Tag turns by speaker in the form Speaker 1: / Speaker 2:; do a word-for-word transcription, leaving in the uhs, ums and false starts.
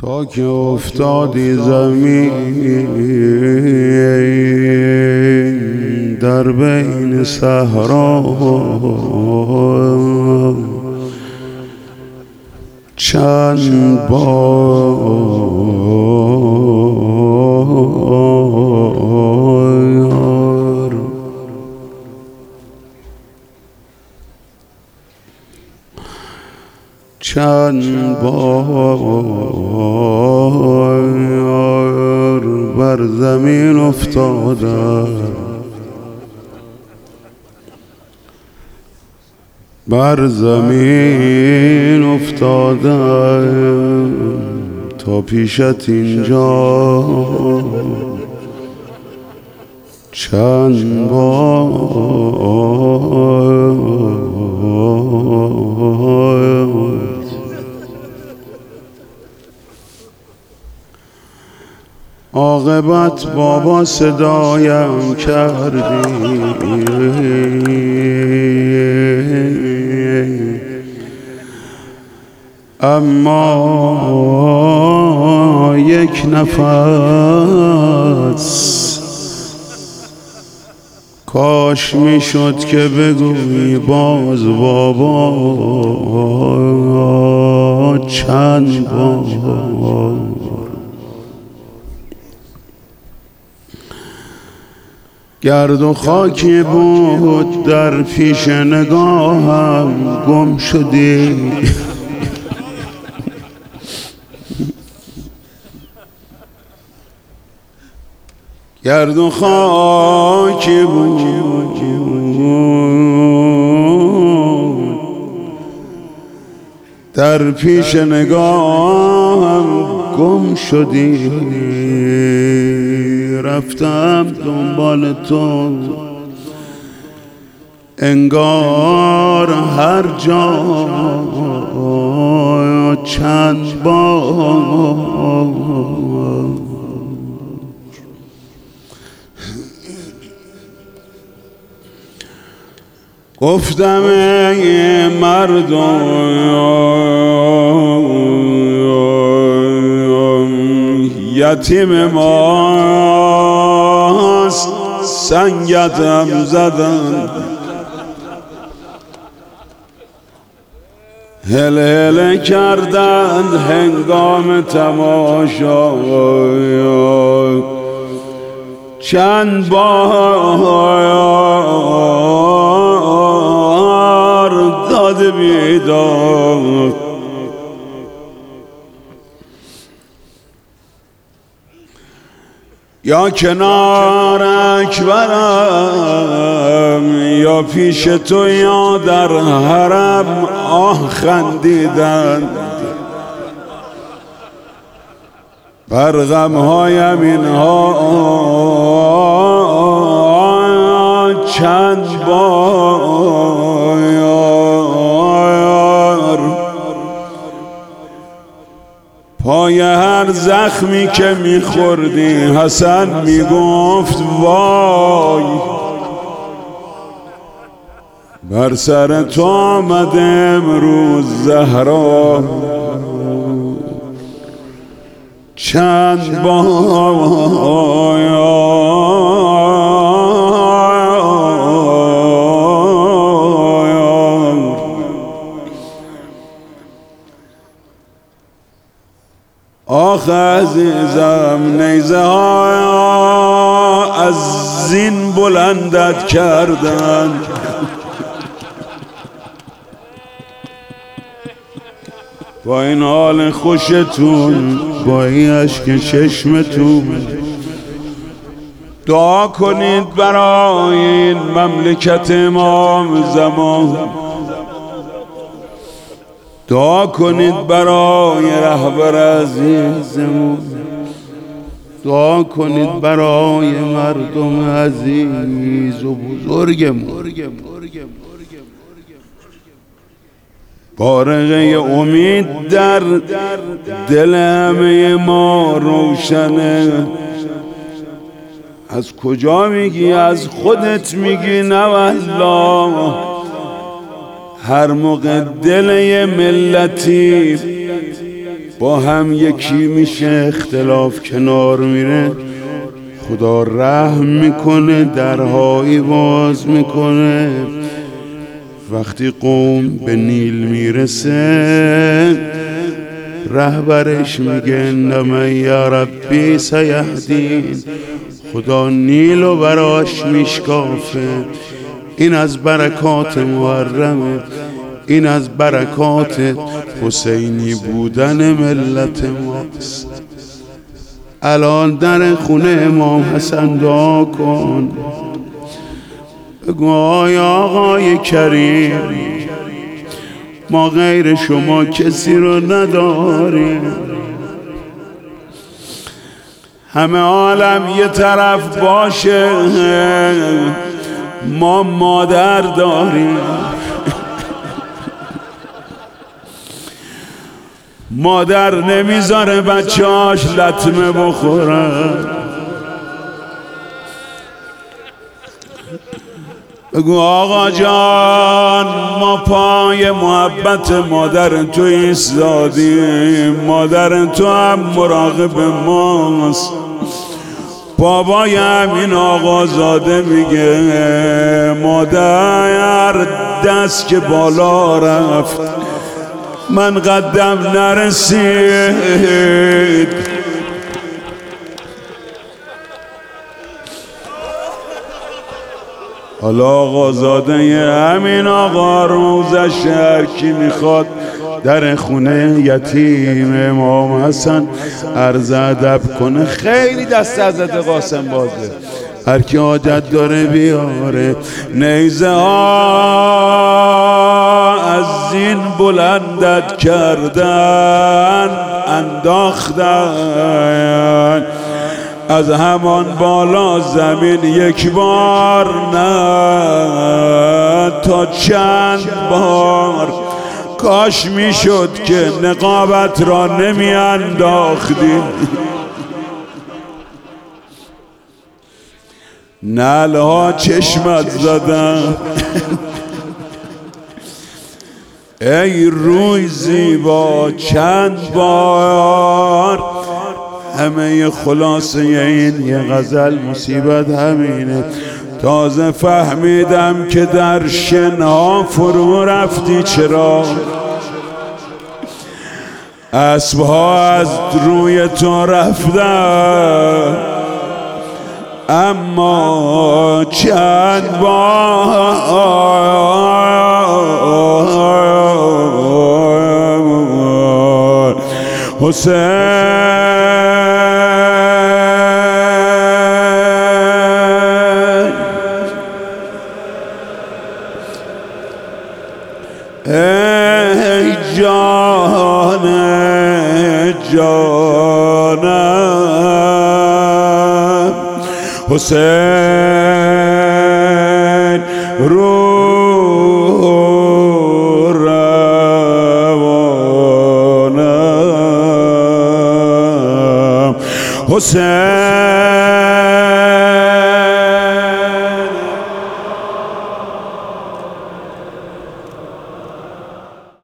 Speaker 1: تا که افتادی زمین در بین صحرا، چند بار چند بار بر زمین افتادم، بر زمین افتادم تا پیشت اینجا چند بار. عاقبت بابا صدایم کردی، اما یک نفس کاش میشد که بگویی باز بابا چند بار. گرد و خاکی بود در پیش نگاهم، گم شدی گرد و خاکی بود در پیش نگاهم، گم شدی. رفتم دنبال تو انگار هر جا چند بار. گفتم ای مردم یتیم ماست، سنگتم زدن هل هل کردن هنگام تماشا، چند بار داد بیداد. یا کنار اکبرم یا پیش تو یا در حرم، آه خندیدن بر غمهایم اینها چند بار. پای هر زخمی که میخوردی حسن میگفت وای، بر سر تو آمد امروز زهرا چند بار. آخ عزیزم نیزه ها از زین بلندت کردن، با این حال خوشتون با این اشک چشمتون دعا کنید برای این مملکت امام زمان، دعا کنید برای رهبر عزیزمون، دعا کنید برای مردم عزیز و بزرگمون. بارقه امید در دل همه ما روشنه. از کجا میگی؟ از خودت میگی؟ نه والله. هر موقع دل یه ملتی با هم یکی میشه، اختلاف کنار میره، خدا رحم میکنه، درهایی باز میکنه. وقتی قوم به نیل میرسه رهبرش میگه انما یا ربی سیهدین، خدا نیل و براش میشکافه. این از برکات محرمه، این از برکات حسینی بودن ملت ماست. الان در خونه امام حسن دعا کن، بگو آی آقای کریم ما غیر شما کسی رو نداریم، همه عالم یه طرف باشه ما مادر داریم، مادر نمیذاره بچه‌هاش لطمه بخورن. بگو آقا جان ما پای محبت مادر تو ایستادیم، مادر تو هم مراقب ماست. بابای همین آقا زاده میگه مادر دست که بالا رفت من قدم نرسید، حالا آقا زاده همین آقا روزش هر کی میخواد در خونه یتیم امام حسن عرض ادب کنه. خیلی دست حضرت قاسم بازه، هر کی حاجت داره بیاره. نیزه ها از زین بلندت کردن انداختن، از همان بالا زمین یک بار نه تا چند بار. کاش میشد که نقابت را نمی انداختی، نعلها چشمت زدن. ای روی زیبا چند بار. همه خلاصه این یه غزل مصیبت همینه. تازه فهمیدم که در شنها فرو رفتی، چرا اسبها از روی تو رفتن، اما چند بار حسین ای جان جانم حسین رو روانم حسین